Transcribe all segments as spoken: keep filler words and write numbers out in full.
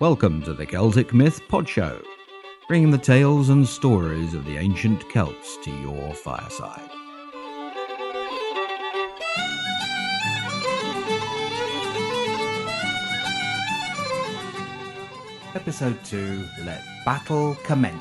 Welcome to the Celtic Myth Pod Show, bringing the tales and stories of the ancient Celts to your fireside. Episode two, Let Battle Commence.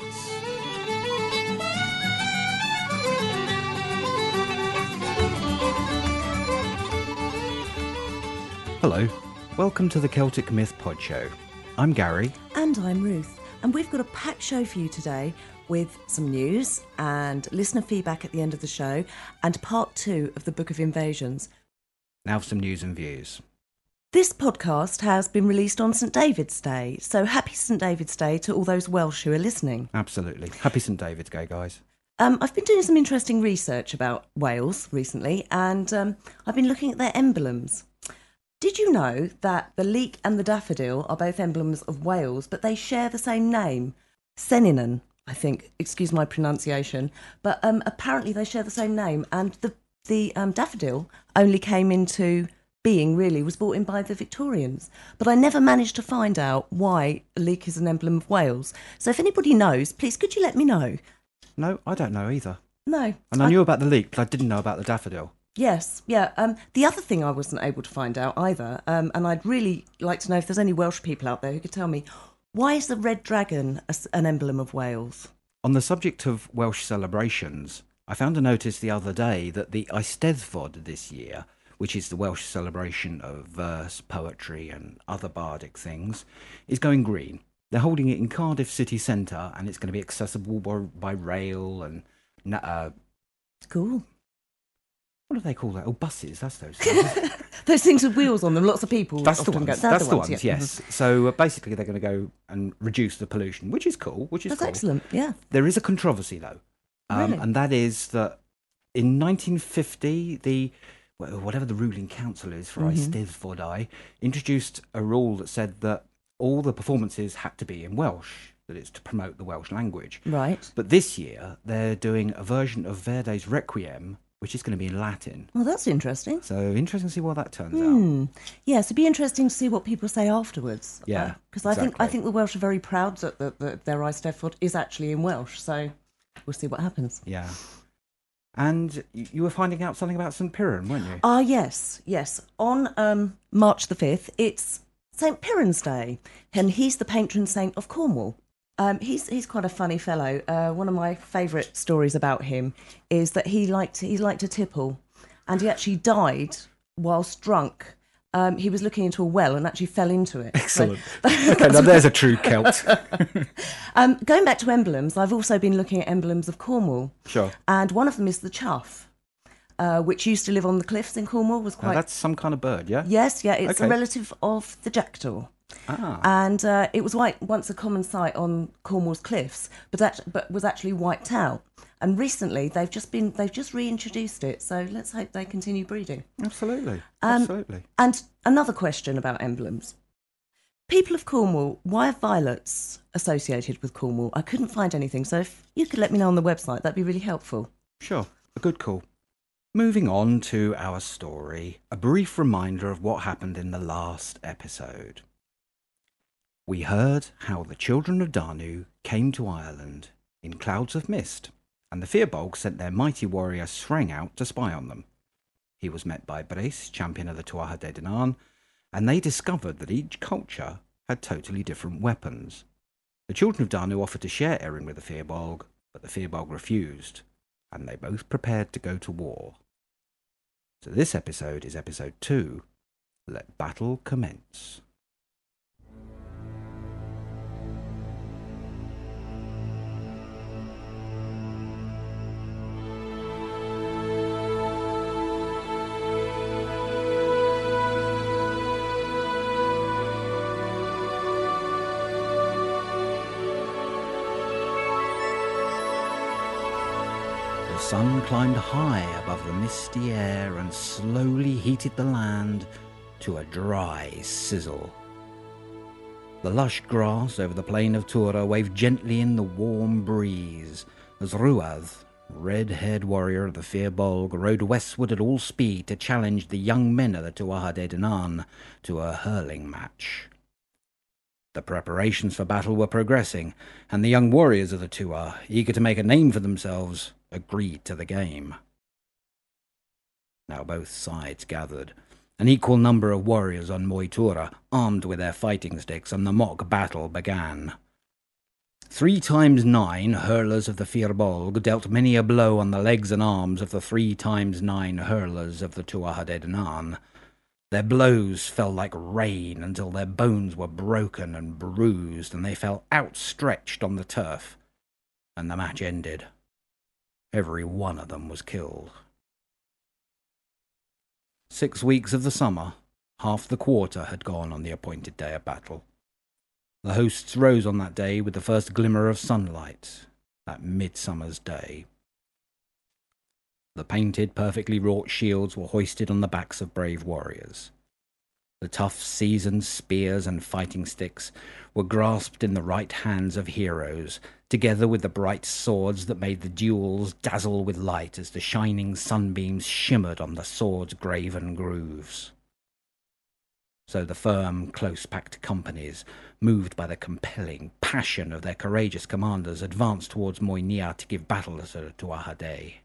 Hello, welcome to the Celtic Myth Pod Show. I'm Gary. And I'm Ruth. And we've got a packed show for you today with some news and listener feedback at the end of the show and part two of the Book of Invasions. Now for some news and views. This podcast has been released on St David's Day, so happy St David's Day to all those Welsh who are listening. Absolutely. Happy St David's Day, guys. Um, I've been doing some interesting research about Wales recently, and um, I've been looking at their emblems. Did you know that the leek and the daffodil are both emblems of Wales, but they share the same name? Seninan, I think, excuse my pronunciation, but um, apparently they share the same name, and the, the um, daffodil only came into being, really, was brought in by the Victorians. But I never managed to find out why a leek is an emblem of Wales. So if anybody knows, please could you let me know? No, I don't know either. No. And I, I knew about the leek, but I didn't know about the daffodil. Yes, yeah. Um, the other thing I wasn't able to find out either, um, and I'd really like to know if there's any Welsh people out there who could tell me, why is the red dragon a, an emblem of Wales? On the subject of Welsh celebrations, I found a notice the other day that the Eisteddfod this year, which is the Welsh celebration of verse, poetry and other bardic things, is going green. They're holding it in Cardiff city centre, and it's going to be accessible by, by rail and... Uh, cool. What do they call that? Oh, buses, that's those things. Those things with wheels on them, lots of people That's the often ones, go. that's the the ones, ones, yeah. yes. So uh, basically they're going to go and reduce the pollution, which is cool, which is That's cool. excellent, yeah. There is a controversy, though. Um, Really? And that is that in nineteen fifty, the well, whatever the ruling council is for Mhm. Eisteddfodau introduced a rule that said that all the performances had to be in Welsh, that it's to promote the Welsh language. Right. But this year, they're doing a version of Verdi's Requiem, which is going to be in Latin. Well, that's interesting. So interesting to see what that turns out. Hmm. Yes, it'd be interesting to see what people say afterwards. Yeah, Because I think I exactly. think the Welsh are very proud that, that, that their Eisteddfod is actually in Welsh, so we'll see what happens. Yeah. And y- you were finding out something about St Piran, weren't you? Ah, yes, yes. On um, March the fifth, it's Saint Piran's Day, and he's the patron saint of Cornwall. Um, he's he's quite a funny fellow. Uh, one of my favourite stories about him is that he liked he liked a tipple, and he actually died whilst drunk. Um, he was looking into a well and actually fell into it. Excellent. So- Okay, now there's a true Celt. um, going back to emblems, I've also been looking at emblems of Cornwall, Sure. and one of them is the chough, uh, which used to live on the cliffs in Cornwall. Was Now quite that's some kind of bird, yeah? yes, yeah. It's Okay. a relative of the jackdaw. Ah. And uh, it was white, once a common sight on Cornwall's cliffs, but that but was actually wiped out. And recently they've just been they've just reintroduced it. So let's hope they continue breeding. Absolutely. Um, Absolutely. And another question about emblems: people of Cornwall, why are violets associated with Cornwall? I couldn't find anything. So if you could let me know on the website, that'd be really helpful. Sure. A good call. Moving on to our story, a brief reminder of what happened in the last episode. We heard how the children of Danu came to Ireland in clouds of mist, and the Firbolg sent their mighty warrior Sreng out to spy on them. He was met by Brace, champion of the Tuatha De Danann, and they discovered that each culture had totally different weapons. The children of Danu offered to share Erin with the Firbolg, but the Firbolg refused, and they both prepared to go to war. So this episode is episode two, Let Battle Commence. The sun climbed high above the misty air and slowly heated the land to a dry sizzle. The lush grass over the plain of Tura waved gently in the warm breeze as Ruath, red-haired warrior of the Firbolg, rode westward at all speed to challenge the young men of the Tuatha De Danann to a hurling match. The preparations for battle were progressing, and the young warriors of the Tuatha, eager to make a name for themselves, agreed to the game. Now both sides gathered, an equal number of warriors on Moytura, armed with their fighting sticks, and the mock battle began. Three times nine hurlers of the Firbolg dealt many a blow on the legs and arms of the three times nine hurlers of the Tuatha De Danann. Their blows fell like rain until their bones were broken and bruised, and they fell outstretched on the turf. And the match ended. Every one of them was killed. Six weeks of the summer, half the quarter had gone on the appointed day of battle. The hosts rose on that day with the first glimmer of sunlight, that midsummer's day. The painted, perfectly wrought shields were hoisted on the backs of brave warriors. The tough, seasoned spears and fighting sticks were grasped in the right hands of heroes, together with the bright swords that made the duels dazzle with light as the shining sunbeams shimmered on the swords' graven grooves. So the firm, close-packed companies, moved by the compelling passion of their courageous commanders, advanced towards Moynia to give battle to the Tuatha Dé.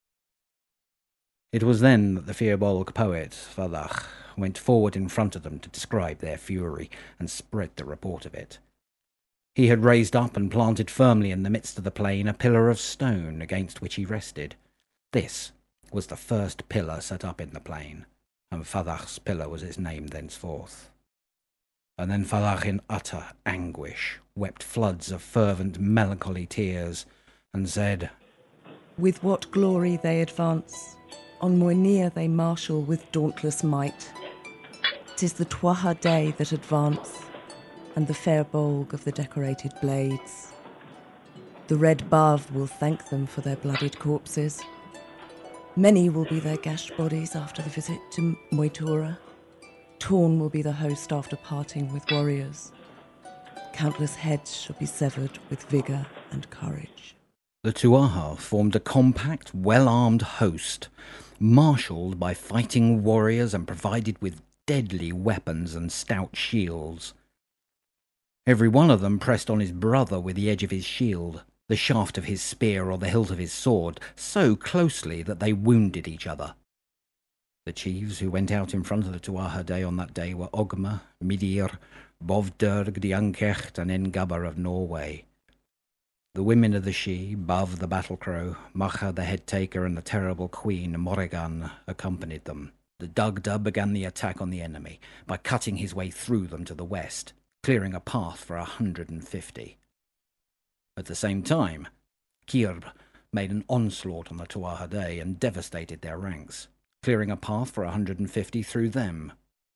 It was then that the Firbolg poet, Fadach, went forward in front of them to describe their fury and spread the report of it. He had raised up and planted firmly in the midst of the plain a pillar of stone against which he rested. This was the first pillar set up in the plain, and Fadach's pillar was its name thenceforth. And then Fadach, in utter anguish, wept floods of fervent, melancholy tears, and said, "With what glory they advance! On Moynia they marshal with dauntless might. 'Tis the Tuatha Dé that advance, and the Firbolg of the decorated blades. The red Bav will thank them for their bloodied corpses. Many will be their gashed bodies after the visit to Moytura. Torn will be the host after parting with warriors. Countless heads shall be severed with vigour and courage." The Tuatha formed a compact, well-armed host, marshalled by fighting warriors and provided with deadly weapons and stout shields. Every one of them pressed on his brother with the edge of his shield, the shaft of his spear or the hilt of his sword, so closely that they wounded each other. The chiefs who went out in front of the Tuatha Dé on that day were Ogma, Midir, Bovdurg, Diankecht, and Engabar of Norway. The women of the Sidhe, Bav the battle-crow, Macha the head-taker, and the terrible queen, Morrigan, accompanied them. The Dagda began the attack on the enemy by cutting his way through them to the west, clearing a path for a hundred and fifty. At the same time, Kirb made an onslaught on the Tuatha Dé and devastated their ranks, clearing a path for a hundred and fifty through them.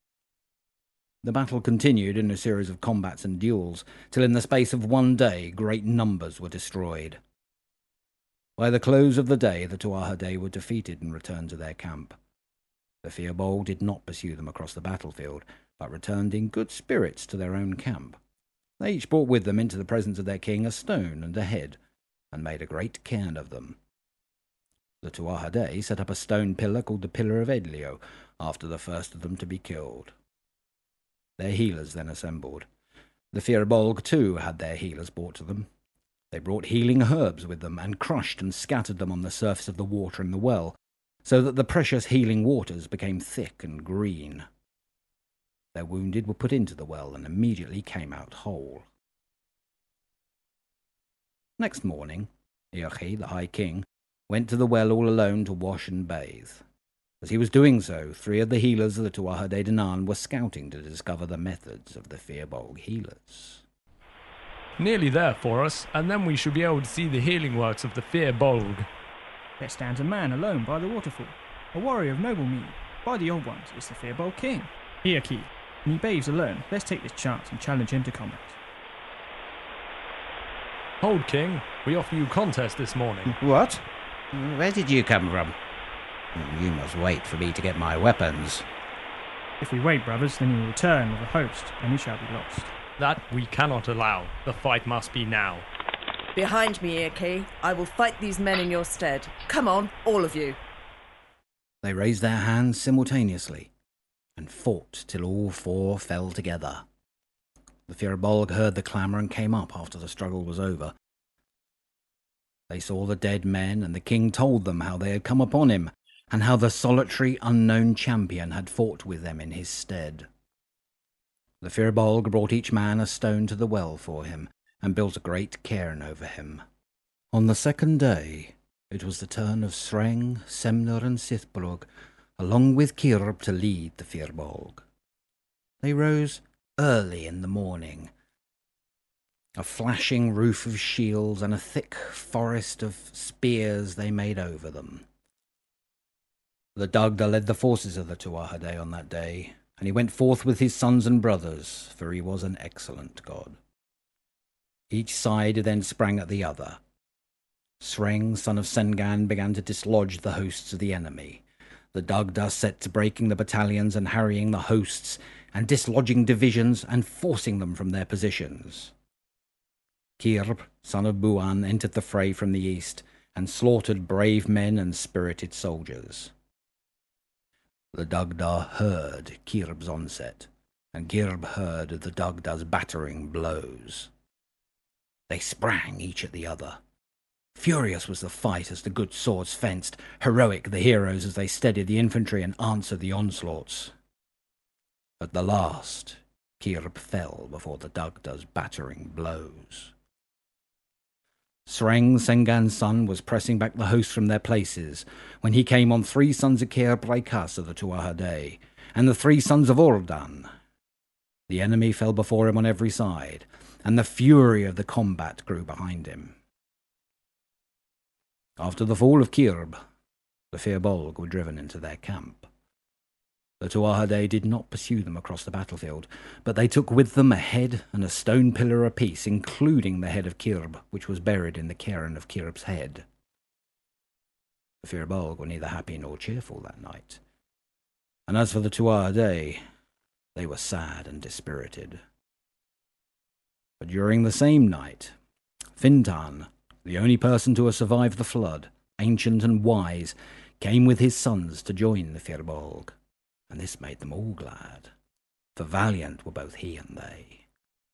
The battle continued in a series of combats and duels, till in the space of one day great numbers were destroyed. By the close of the day the Tuatha Dé were defeated and returned to their camp. The Firbolg did not pursue them across the battlefield, but returned in good spirits to their own camp. They each brought with them into the presence of their king a stone and a head, and made a great cairn of them. The Tuatha Dé set up a stone pillar called the Pillar of Edlio, after the first of them to be killed. Their healers then assembled. The Firbolg, too, had their healers brought to them. They brought healing herbs with them, and crushed and scattered them on the surface of the water in the well, so that the precious healing waters became thick and green. Their wounded were put into the well, and immediately came out whole. Next morning, Eochaid, the High King, went to the well all alone to wash and bathe. As he was doing so, three of the healers of the Tuatha De Danann were scouting to discover the methods of the Firbolg healers. Nearly there for us, and then we should be able to see the healing works of the Firbolg. There stands a man alone by the waterfall, a warrior of noble mien. By the old ones, it's the Firbolg king, Eochaid, and he bathes alone. Let's take this chance and challenge him to combat. Hold, King. We offer you contest this morning. What? Where did you come from? You must wait for me to get my weapons. If we wait, brothers, then he will return with a host, and we shall be lost. That we cannot allow. The fight must be now. Behind me, Eochaid. I will fight these men in your stead. Come on, all of you. They raised their hands simultaneously, and fought till all four fell together. The Firbolg heard the clamour and came up after the struggle was over. They saw the dead men, and the king told them how they had come upon him, and how the solitary unknown champion had fought with them in his stead. The Firbolg brought each man a stone to the well for him, and built a great cairn over him. On the second day, it was the turn of Sreng, Semnur, and Sithbrug, along with Kirb, to lead the Firbolg. They rose early in the morning. A flashing roof of shields and a thick forest of spears they made over them. The Dagda led the forces of the Tuatha on that day, and he went forth with his sons and brothers, for he was an excellent god. Each side then sprang at the other. Sreng, son of Sengan, began to dislodge the hosts of the enemy. The Dagda set to breaking the battalions and harrying the hosts, and dislodging divisions and forcing them from their positions. Kirb, son of Buan, entered the fray from the east, and slaughtered brave men and spirited soldiers. The Dagda heard Kirb's onset, and Kirb heard the Dagda's battering blows. They sprang each at the other. Furious was the fight as the good swords fenced, heroic the heroes as they steadied the infantry and answered the onslaughts. At the last, Kirb fell before the Dagda's battering blows. Sreng, Sengan's son, was pressing back the hosts from their places, when he came on three sons of Caer Braikas of the Tuatha, and the three sons of Ordan. The enemy fell before him on every side, and the fury of the combat grew behind him. After the fall of Kirb, the Firbolg were driven into their camp. The Tuatha did not pursue them across the battlefield, but they took with them a head and a stone pillar apiece, including the head of Kirb, which was buried in the cairn of Kirb's head. The Firbolg were neither happy nor cheerful that night, and as for the Tuatha, they were sad and dispirited. But during the same night, Fintan, the only person to have survived the flood, ancient and wise, came with his sons to join the Firbolg, and this made them all glad, for valiant were both he and they.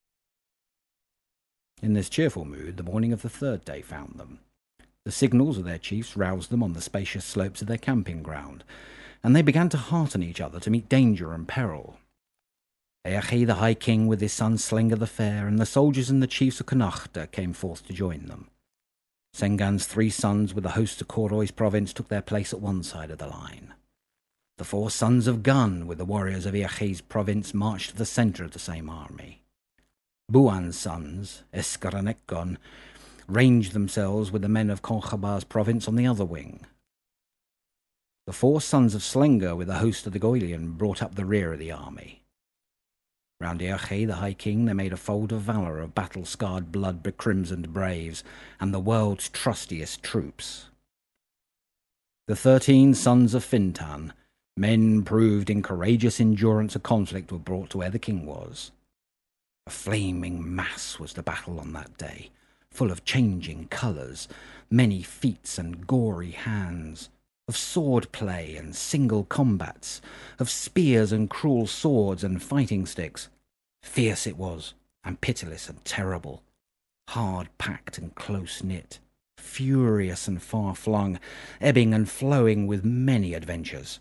In this cheerful mood, the morning of the third day found them. The signals of their chiefs roused them on the spacious slopes of their camping ground, and they began to hearten each other to meet danger and peril. Eachi the High King with his son Slenga the Fair, and the soldiers and the chiefs of Connachta came forth to join them. Sengan's three sons with the host of Koroi's province took their place at one side of the line. The four sons of Gun with the warriors of Eachi's province marched to the centre of the same army. Buan's sons, Esker and Ekgon, ranged themselves with the men of Conchabar's province on the other wing. The four sons of Slenga with the host of the Goylian brought up the rear of the army. Round Eachi the High King they made a fold of valour of battle-scarred blood-becrimsoned braves, and the world's trustiest troops. The thirteen sons of Fintan, men proved in courageous endurance of conflict, were brought to where the king was. A flaming mass was the battle on that day, full of changing colours, many feats and gory hands, of sword play and single combats, of spears and cruel swords and fighting sticks. Fierce it was, and pitiless and terrible, hard-packed and close-knit, furious and far-flung, ebbing and flowing with many adventures.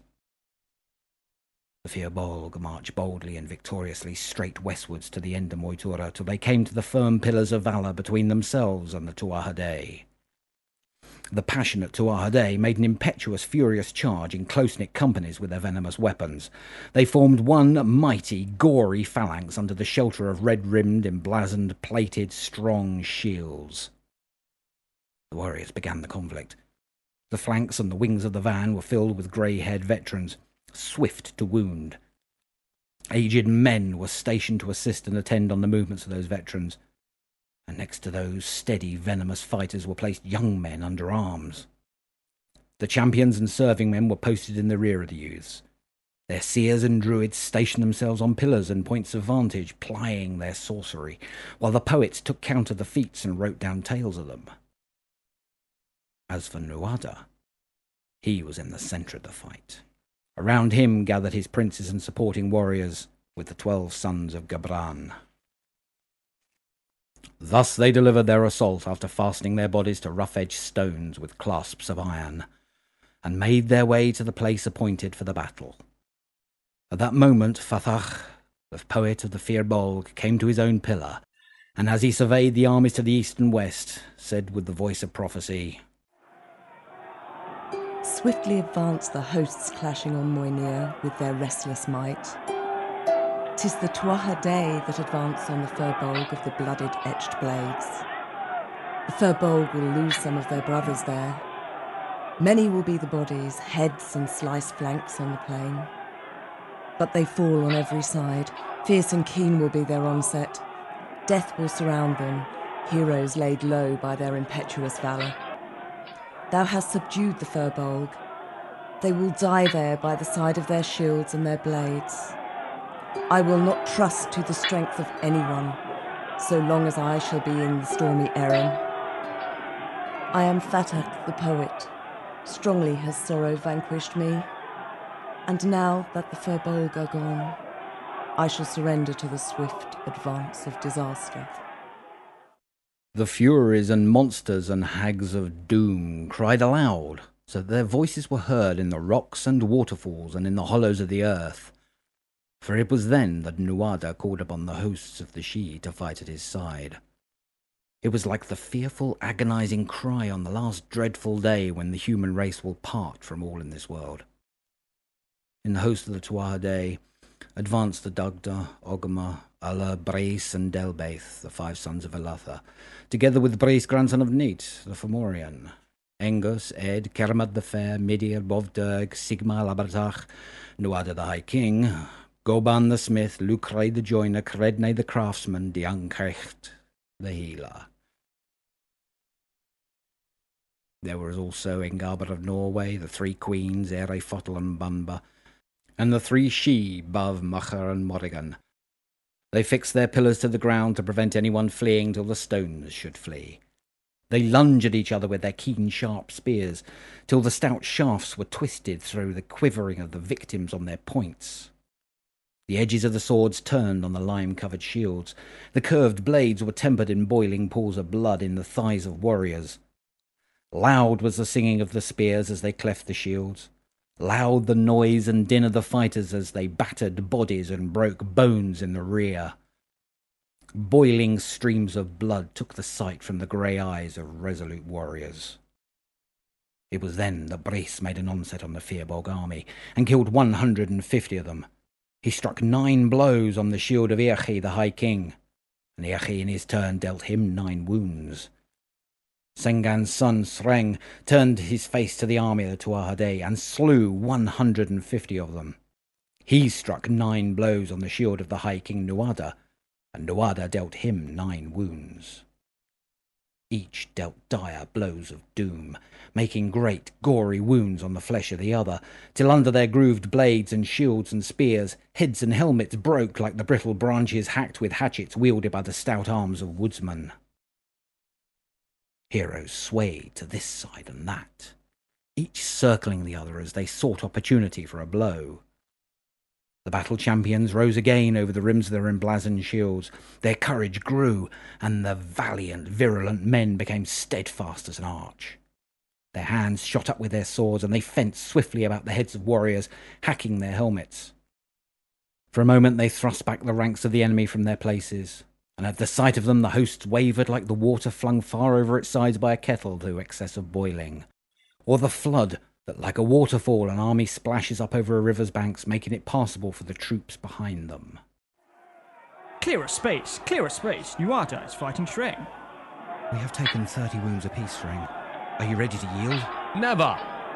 The Firbolg marched boldly and victoriously straight westwards to the end of Moytura, till they came to the firm pillars of valour between themselves and the Tuatha. The passionate Tuatha made an impetuous, furious charge in close-knit companies with their venomous weapons. They formed one mighty, gory phalanx under the shelter of red-rimmed, emblazoned, plated, strong shields. The warriors began the conflict. The flanks and the wings of the van were filled with grey-haired veterans, swift to wound. Aged men were stationed to assist and attend on the movements of those veterans, and next to those steady, venomous fighters were placed young men under arms. The champions and serving men were posted in the rear of the youths. Their seers and druids stationed themselves on pillars and points of vantage, plying their sorcery, while the poets took count of the feats and wrote down tales of them. As for Nuada, he was in the centre of the fight. Around him gathered his princes and supporting warriors, with the twelve sons of Gabran. Thus they delivered their assault after fastening their bodies to rough-edged stones with clasps of iron, and made their way to the place appointed for the battle. At that moment Fathach, the poet of the Fir Bolg, came to his own pillar, and as he surveyed the armies to the east and west, said with the voice of prophecy, Swiftly advance the hosts clashing on Moynir with their restless might. 'Tis the Tuatha Dé that advance on the Firbolg of the blooded etched blades. The Firbolg will lose some of their brothers there. Many will be the bodies, heads and sliced flanks on the plain. But they fall on every side. Fierce and keen will be their onset. Death will surround them, heroes laid low by their impetuous valour. Thou hast subdued the Firbolg. They will die there by the side of their shields and their blades. I will not trust to the strength of anyone, so long as I shall be in the stormy Erin. I am Fathach the poet. Strongly has sorrow vanquished me. And now that the Firbolg are gone, I shall surrender to the swift advance of disaster. The Furies and monsters and hags of doom cried aloud, so that their voices were heard in the rocks and waterfalls and in the hollows of the earth. For it was then that Nuada called upon the hosts of the Sidhe to fight at his side. It was like the fearful, agonizing cry on the last dreadful day when the human race will part from all in this world. In the host of the Tuatha Dé advanced the Dagda, Ogma, Ulla, Breis, and Delbaith, the five sons of Elatha, together with Breis, grandson of Neat, the Fomorian, Engus, Ed, Kermad the Fair, Midir, Bovdurg, Sigma Labartach, Nuada the High King, Goban the Smith, Lucre the Joiner, Credne the Craftsman, Diankrecht the Healer. There was also Engaber of Norway, the three queens, Ere, Fotel, and Bamba, and the three Sidhe, Bav, Macher, and Morrigan. They fixed their pillars to the ground to prevent anyone fleeing till the stones should flee. They lunged at each other with their keen, sharp spears, till the stout shafts were twisted through the quivering of the victims on their points. The edges of the swords turned on the lime-covered shields. The curved blades were tempered in boiling pools of blood in the thighs of warriors. Loud was the singing of the spears as they cleft the shields. Loud the noise and din of the fighters as they battered bodies and broke bones in the rear. Boiling streams of blood took the sight from the grey eyes of resolute warriors. It was then that Breis made an onset on the Fir Bolg army and killed one hundred and fifty of them. He struck nine blows on the shield of Eachi the High King, and Eachi in his turn dealt him nine wounds. Sengan's son Sreng turned his face to the army of the Tuatha Dé and slew one hundred and fifty of them. He struck nine blows on the shield of the High King Nuada, and Nuada dealt him nine wounds. Each dealt dire blows of doom, making great gory wounds on the flesh of the other, till under their grooved blades and shields and spears, heads and helmets broke like the brittle branches hacked with hatchets wielded by the stout arms of woodsmen. Heroes swayed to this side and that, each circling the other as they sought opportunity for a blow. The battle champions rose again over the rims of their emblazoned shields. Their courage grew, and the valiant, virulent men became steadfast as an arch. Their hands shot up with their swords, and they fenced swiftly about the heads of warriors, hacking their helmets. For a moment they thrust back the ranks of the enemy from their places, and at the sight of them the hosts wavered like the water flung far over its sides by a kettle through excess of boiling, or the flood that like a waterfall an army splashes up over a river's banks, making it passable for the troops behind them. Clear a space, clear a space. Nuada is fighting Shreng. We have taken thirty wounds apiece, Shreng. Are you ready to yield? Never!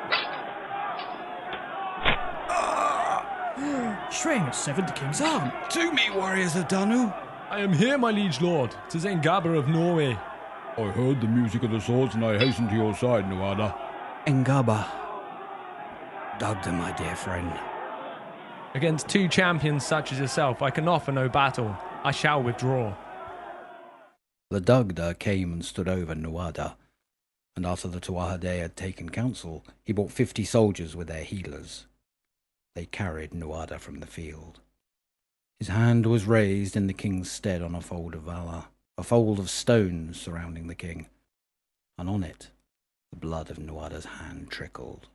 Shreng has severed the king's arm. To me, warriors of Danu! I am here, my liege lord. 'Tis Engaber of Norway. I heard the music of the swords and I hastened to your side, Nuada. Engaba. Dagda, my dear friend. Against two champions such as yourself, I can offer no battle. I shall withdraw. The Dagda came and stood over Nuada, and after the Tuatha Dé had taken counsel, he brought fifty soldiers with their healers. They carried Nuada from the field. His hand was raised in the king's stead on a fold of valour, a fold of stones surrounding the king, and on it the blood of Nuada's hand trickled.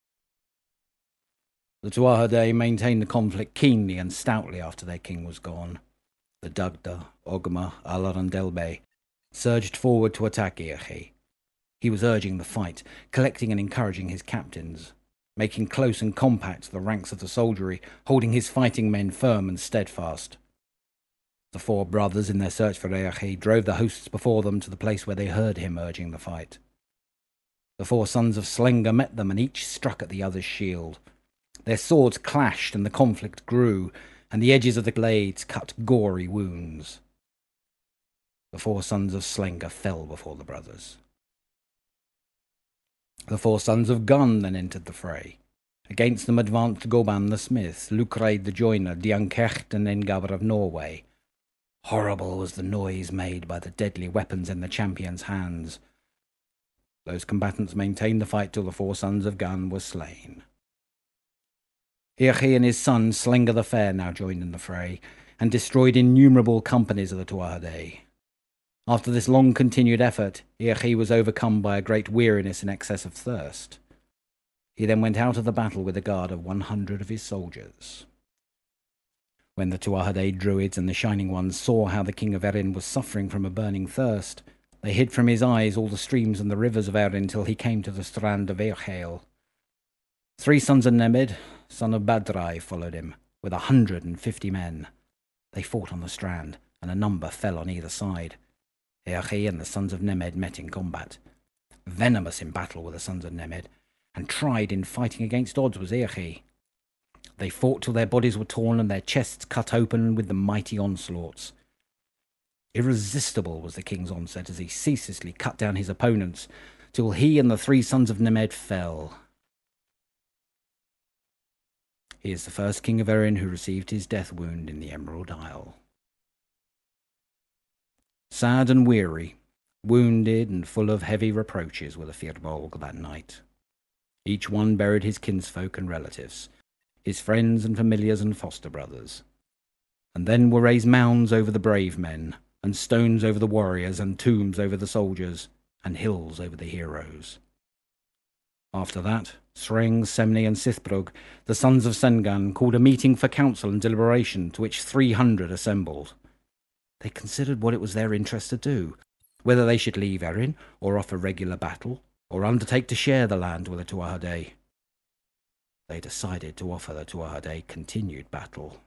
The Tuatha maintained the conflict keenly and stoutly after their king was gone. The Dagda, Ogma, Alarandelbe surged forward to attack Eochaid. He was urging the fight, collecting and encouraging his captains, making close and compact the ranks of the soldiery, holding his fighting men firm and steadfast. The four brothers, in their search for Eochaid, drove the hosts before them to the place where they heard him urging the fight. The four sons of Slengr met them, and each struck at the other's shield. Their swords clashed, and the conflict grew, and the edges of the blades cut gory wounds. The four sons of Slengr fell before the brothers. The four sons of Gunn then entered the fray. Against them advanced Goban the smith, Lucraid the joiner, Diancecht and Engabr of Norway. Horrible was the noise made by the deadly weapons in the champions' hands. Those combatants maintained the fight till the four sons of Gunn were slain. Eochaid and his son Slengr the Fair now joined in the fray, and destroyed innumerable companies of the Tuatha. After this long-continued effort, Eochaid was overcome by a great weariness and excess of thirst. He then went out of the battle with a guard of one hundred of his soldiers. When the Tuatha druids and the Shining Ones saw how the king of Erin was suffering from a burning thirst, they hid from his eyes all the streams and the rivers of Erin till he came to the strand of Eochaid. Three sons of Nemed, son of Badrai, followed him, with a hundred and fifty men. They fought on the strand, and a number fell on either side. Eochaid and the sons of Nemed met in combat. Venomous in battle were the sons of Nemed, and tried in fighting against odds was Eochaid. They fought till their bodies were torn and their chests cut open with the mighty onslaughts. Irresistible was the king's onset as he ceaselessly cut down his opponents, till he and the three sons of Nemed fell. He is the first king of Erin who received his death wound in the Emerald Isle. Sad and weary, wounded and full of heavy reproaches were the Fir Bolg that night. Each one buried his kinsfolk and relatives, his friends and familiars and foster brothers. And then were raised mounds over the brave men, and stones over the warriors, and tombs over the soldiers, and hills over the heroes. After that, Sreng, Semni, and Sithbrug, the sons of Sengan, called a meeting for council and deliberation, to which three hundred assembled. They considered what it was their interest to do, whether they should leave Erin, or offer regular battle, or undertake to share the land with the Tuatha. They decided to offer the Tuatha continued battle.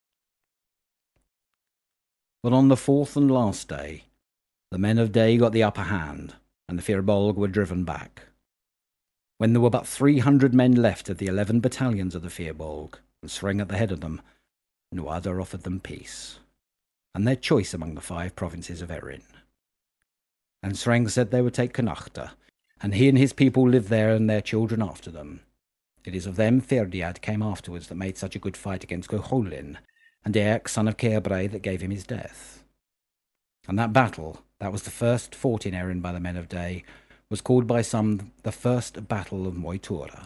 But on the fourth and last day, the men of Day got the upper hand, and the Fir Bolg were driven back. When there were but three hundred men left of the eleven battalions of the Fir Bolg, and Sreng at the head of them, Nuada offered them peace, and their choice among the five provinces of Erin. And Sreng said they would take Connachta, and he and his people live there and their children after them. It is of them Ferdiad came afterwards that made such a good fight against Goholin, and Each, son of Caerbray, that gave him his death. And that battle, that was the first fought in Erin by the men of Day, was called by some the first battle of Moytura.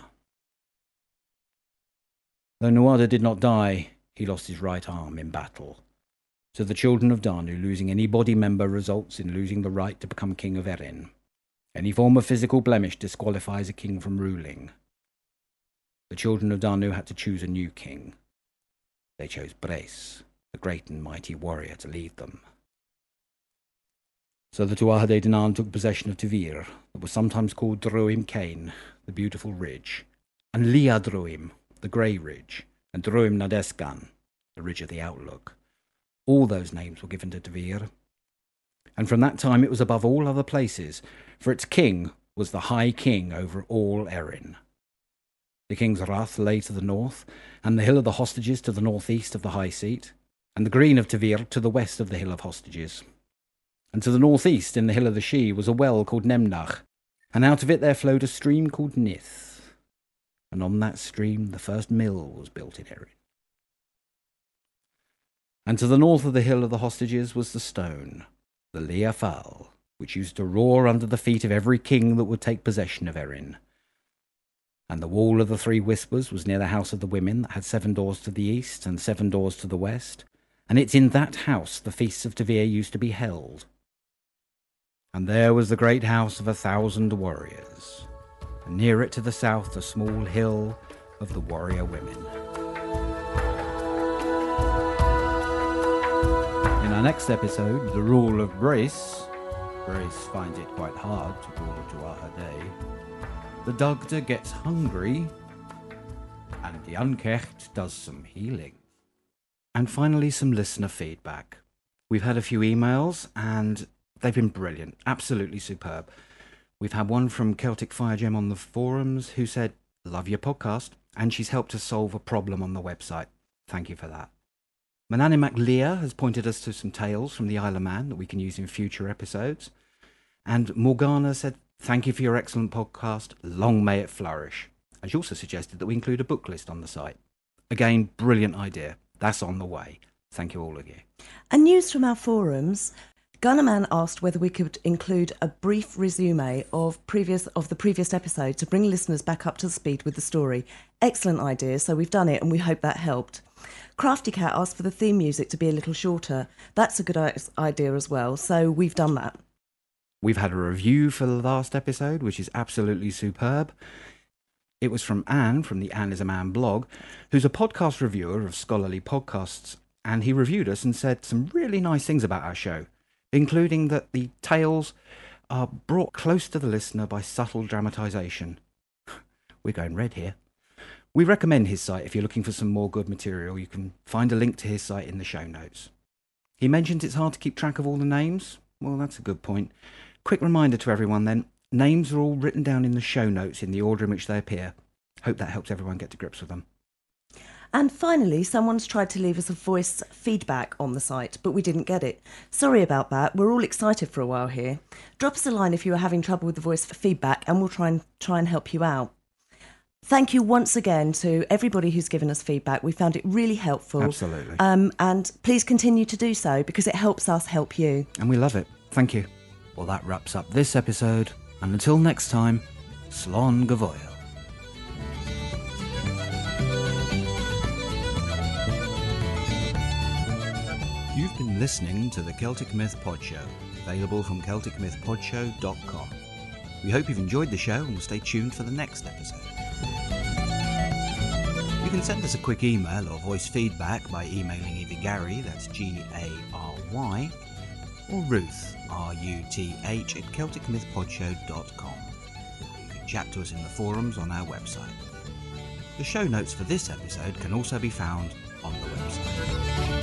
Though Nuada did not die, he lost his right arm in battle. To the children of Danu, losing any body member results in losing the right to become king of Erin. Any form of physical blemish disqualifies a king from ruling. The children of Danu had to choose a new king. They chose Brace, the great and mighty warrior, to lead them. So the Tuatha Dé Danann took possession of Tavir, that was sometimes called Druim Cain, the beautiful ridge, and Lia Druim, the grey ridge, and Druim Nadescan, the ridge of the outlook. All those names were given to Tavir. And from that time it was above all other places, for its king was the high king over all Erin. The king's Rath lay to the north, and the hill of the hostages to the northeast of the high seat, and the green of Tavir to the west of the hill of hostages. And to the northeast, in the hill of the She, was a well called Nemnach, and out of it there flowed a stream called Nith. And on that stream the first mill was built in Erin. And to the north of the hill of the hostages was the stone, the Liafal, which used to roar under the feet of every king that would take possession of Erin. And the wall of the Three Whispers was near the house of the women, that had seven doors to the east and seven doors to the west, and it's in that house the feasts of Tavir used to be held, And there was the great house of a thousand warriors, and near it to the south the small hill of the warrior women. In our next episode, The Rule of Brace, Brace finds it quite hard to rule Tuatha Dé, the Dagda gets hungry, and the Unkecht does some healing. And finally, some listener feedback. We've had a few emails, and they've been brilliant, absolutely superb. We've had one from Celtic Fire Gem on the forums who said, love your podcast, and she's helped us solve a problem on the website. Thank you for that. Manani MacLear has pointed us to some tales from the Isle of Man that we can use in future episodes. And Morgana said, thank you for your excellent podcast, long may it flourish. And she also suggested that we include a book list on the site. Again, brilliant idea. That's on the way. Thank you all of you. And news from our forums. Gunnerman asked whether we could include a brief resume of previous of the previous episode to bring listeners back up to speed with the story. Excellent idea, so we've done it and we hope that helped. Crafty Cat asked for the theme music to be a little shorter. That's a good idea as well, so we've done that. We've had a review for the last episode, which is absolutely superb. It was from Anne, from the Anne is a Man blog, who's a podcast reviewer of scholarly podcasts, and he reviewed us and said some really nice things about our show, including that the tales are brought close to the listener by subtle dramatisation. We're going red here. We recommend his site if you're looking for some more good material. You can find a link to his site in the show notes. He mentions it's hard to keep track of all the names. Well, that's a good point. Quick reminder to everyone then, names are all written down in the show notes in the order in which they appear. Hope that helps everyone get to grips with them. And finally, someone's tried to leave us a voice feedback on the site, but we didn't get it. Sorry about that. We're all excited for a while here. Drop us a line if you are having trouble with the voice feedback, and we'll try and try and help you out. Thank you once again to everybody who's given us feedback. We found it really helpful. Absolutely. Um, and please continue to do so because it helps us help you. And we love it. Thank you. Well, that wraps up this episode. And until next time, Slán go Bhfuil. You've been listening to the Celtic Myth Pod Show, available from celtic myth pod show dot com. We hope you've enjoyed the show and will stay tuned for the next episode. You can send us a quick email or voice feedback by emailing either Gary, that's G A R Y, or Ruth, R U T H, at celtic myth pod show dot com. You can chat to us in the forums on our website. The show notes for this episode can also be found on the website.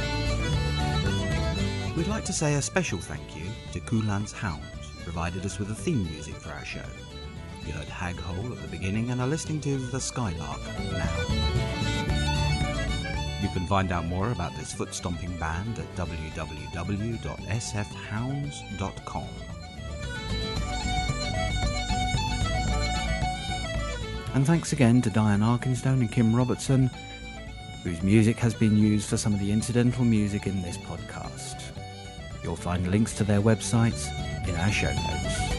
We'd like to say a special thank you to Kulan's Hounds, who provided us with the theme music for our show. You heard Hag Hole at the beginning and are listening to The Skylark now. You can find out more about this foot-stomping band at w w w dot s f hounds dot com. And thanks again to Diane Arkinstone and Kim Robertson, whose music has been used for some of the incidental music in this podcast. You'll find links to their websites in our show notes.